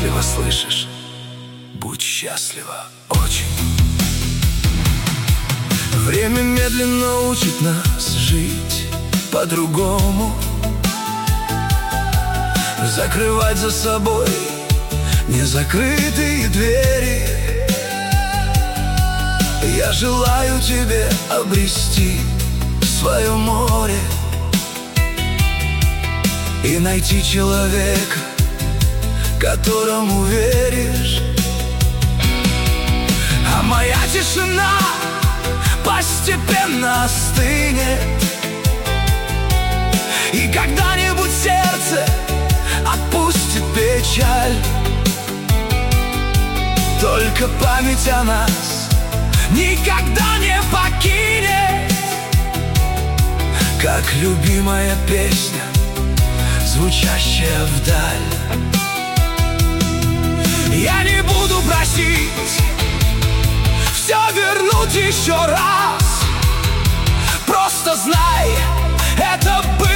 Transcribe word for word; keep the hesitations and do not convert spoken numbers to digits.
счастлива, слышишь? Будь счастлива очень. Время медленно учит нас жить по-другому, закрывать за собой незакрытые двери. Я желаю тебе обрести свое море и найти человека, которому веришь. А моя тишина постепенно остынет, и когда-нибудь сердце отпустит печаль. Только память о нас никогда не покинет, как любимая песня, звучащая вдаль. Я не буду просить все вернуть еще раз. Просто знай, это было